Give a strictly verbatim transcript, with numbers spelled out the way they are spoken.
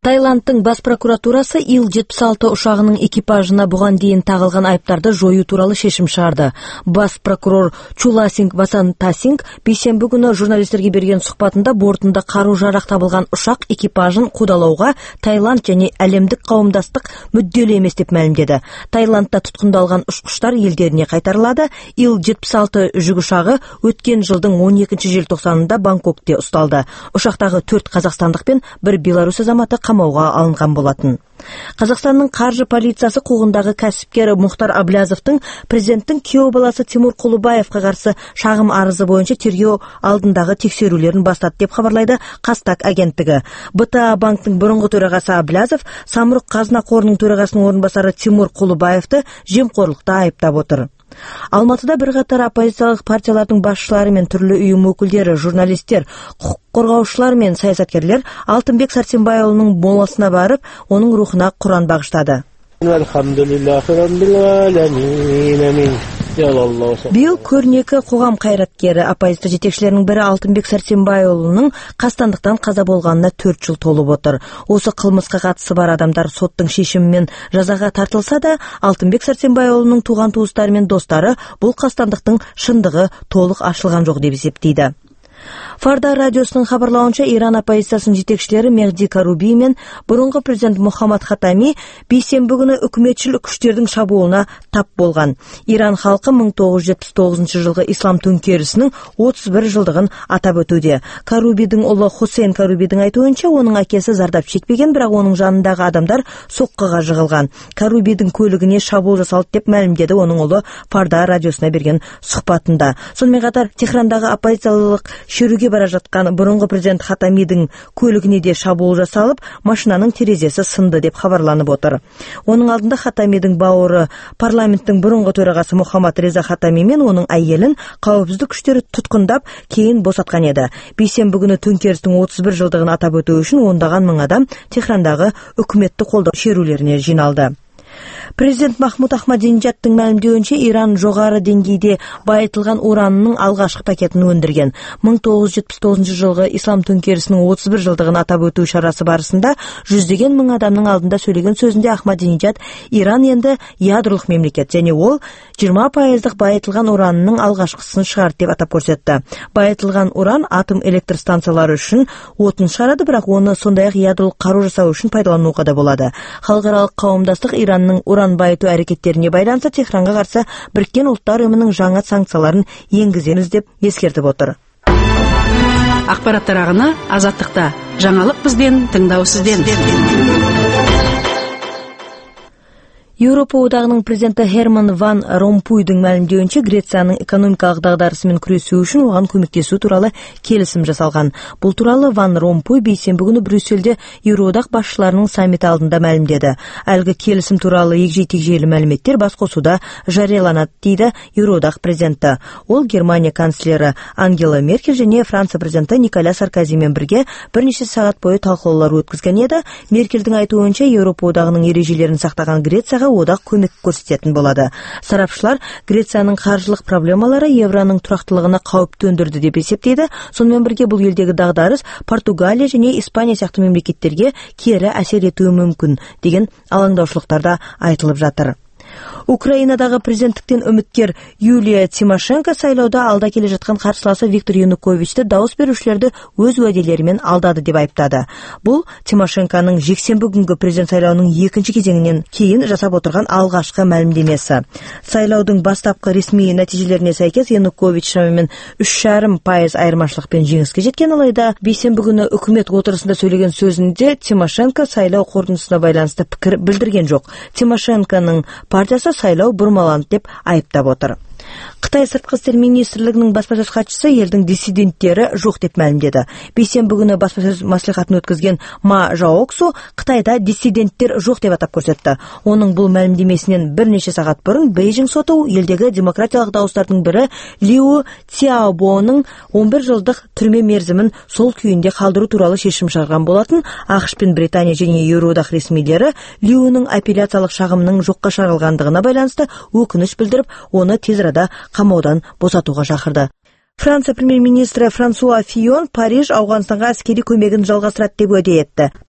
Таиландтың бас прокуратурасы Ил жетпіс алты ұшағының экипажына бұған дейін тағылған айыптарды жою туралы шешім шығарды. Бас прокурор Чуласинг Васантасинг бейсенбі күні журналистерге берген сұхбатында бортында қару-жарақ табылған ұшақ экипажын қудалауға Таиланд және әлемдік қауымдастық мүдделі емес деп мәлімдеді. Таиландта тұтқындалған ұшқыштар елдеріне қайтарылады. Ил жетпіс алты жүк ұшағы өткен жылдың он екінші желтоқсанында Бангкокте ұсталды. Ұшақтағы төрт қазақстандық пен бір белорус азаматы қамауға алынған болатын. Қазақстанның қаржы полициясы қуғындағы кәсіпкер Мұхтар Аблязовтың президенттің күйеу баласы Тимур Құлыбаевқа қарсы шағым арызы бойынша тергеу алдындағы тексерулерін бастады деп хабарлайды Қазтаг агенттігі. Бэ Тэ А банктың бұрынғы төрағасы Аблязов Самұрық қазына қорының төрағасының орынбасары Тимур Құлыбаевты жемқорлықта айыптап отыр. Алматыда бірқатар оппозициялық партиялардың басшылары мен түрлі ұйым өкілдері, журналистер, құқық қорғаушылар мен саясаткерлер Алтынбек Сәрсенбайұлының моласына барып, оның рухына Құран бағыштады. Биыл көрнекі қоғам қайраткері, оппозиция жетекшілерінің бірі Алтынбек Сәрсенбайұлының қастандықтан қаза болғанына төрт жыл толып отыр. Осы қылмысқа қатысы бар адамдар соттың шешімімен жазаға тартылса да, Алтынбек Сәрсенбайұлының туған туыстары мен достары бұл қастандықтың шындығы толық ашылған жоқ деп есептейді. Фарда радиосының хабарлауынша, Иран оппозициясының жетекшілері Мехди Каруби мен бұрынғы президент Мухаммад Хатами бейсенбі күні үкіметшіл күштердің шабуылына тап болған. Иран халқы мың тоғыз жүз жетпіс тоғызыншы жылғы ислам төңкерісінің отыз бір жылдығын атап өтуде. Карубидің ұлы Хусейн Карубидің айтуынша, оның әкесі зардап шекпеген, бірақ оның жанындағы адамдар соққыға жығылған. Карубидің көлігіне шабуыл жасалды деп мәлімдеді оның ұлы Фарда радиосына берген сұхбатында. Сонымен қатар, Техрандағы оппозициялық шеруге бара жатқан бұрынғы президент Хатамидің көлігіне де шабуыл жасалып, машинаның терезесі сынды деп хабарланып отыр. Оның алдында Хатамидің бауыры парламенттің бұрынғы төрағасы Мухаммад Реза Хатами мен оның әйелін қауіпсіздік күштері тұтқындап, кейін босатқан еді. Бейсенбі күні төңкерістің отыз бір жылдығын атап өту үшін ондаған мың адам Техрандағы үкіметті қолдау шерулеріне жиналды. Президент Махмуд Ахмадинежадтың мәлімдеуінше, Иран жоғары деңгейде байытылған уранның алғашқы пакетін өндірген. мың тоғыз жүз жетпіс тоғызыншы жылғы ислам төңкерісінің отыз бір жылдығын атап өту шарасы барысында жүздеген мың адамның алдында сөйлеген сөзінде Ахмадинежад Иран енді ядролық мемлекет және ол жиырма пайыздық байытылған уранның алғашқысын шығарды деп атап көрсетті. Байытылған уран атом электр станциялары үшін отын шығарады, бірақ оны сондай-ақ ядролық қару жасау үшін пайдалануға да болады. Халықаралық қауымдастық Иранның уран байыту әрекеттеріне байланысты Техранға қарсы Біріккен Ұлттар ұйымының жаңа санкцияларын енгіземіз деп ескертіп отыр. Ақпараттар ағыны Азаттықта. Жаңалық бізден, тыңдау сізден. Еуропа одағының президенті Херман Ван Ромпуйдың мәлімдеуінше, Грецияның экономикалық дағдарысымен күресу үшін оған көмектесу туралы келісім жасалған. Бұл туралы Ван Ромпуй бейсенбі күні Брюссельде Еуроодақ басшыларының саммиті алдында мәлімдеді. Әлгі келісім туралы егжей-тегжейлі мәліметтер басқосуда жарияланады дейді Еуроодақ президенті. Ол Германия канцлері Ангела Меркель және Франция президенті Николя Саркозимен бірге бірнеше сағат бойы талқылаулар өткізген еді. Меркельдің айтуынша, Еуропа одағының ережелерін сақтаған Грецияға одақ көмек көрсететін болады. Сарапшылар Грецияның қаржылық проблемалары евроның тұрақтылығына қауіп төндірді деп есептейді. Сонымен бірге бұл елдегі дағдарыс Португалия және Испания сияқты мемлекеттерге кері әсер етуі мүмкін деген алаңдаушылықтарда айтылып жатыр. Украинадағы президенттіктен үміткер Юлия Тимошенко сайлауда алда келе жатқан қарсыласы Виктор Януковичті дауыс берушілерді өз уәделерімен алдады деп айыптады. Бұл Тимошенконың жексенбі күнгі президент сайлауының екінші кезеңінен кейін жасап отырған алғашқы мәлімдемесі. Сайлаудың бастапқы ресми нәтижелеріне сәйкес Янукович шамамен үш жарым пайыз айырмашылықпен жеңіске жеткен, алайда бейсенбі күні үкімет отырысында сөйлеген сөзінде Тимошенко сайлау қорытындысына байланысты пікір білдірген жоқ. Тимошенконың партиясы сайлау бұрмаланды деп айыптап отыр. Қытай сыртқы істер министрлігінің баспасөз хатшысы елдің диссиденттері жоқ деп мәлімдеді. Бейсенбі күні баспасөз мәслихатын өткізген Ма Жаоксу Қытайда диссиденттер жоқ деп атап көрсетті. Оның бұл мәлімдемесінен бірнеше сағат бұрын Бейжің соты елдегі демократиялық дауыстардың бірі Лиу Цяобоның он бір жылдық түрме мерзімін сол күйінде қалдыру туралы шешім шығарған болатын. ақш пен Британия және Еуроодақ ресмилері Лиуның апелляциялық шағымының жоққа шығарылғандығына байланысты өкініш білдіріп, оны тез арада қамаудан босатуға шақырды. Франция премьер-министрі Франсуа Фион Париж Ауғанстанға әскери көмегін жалғастырады деп уәде етті.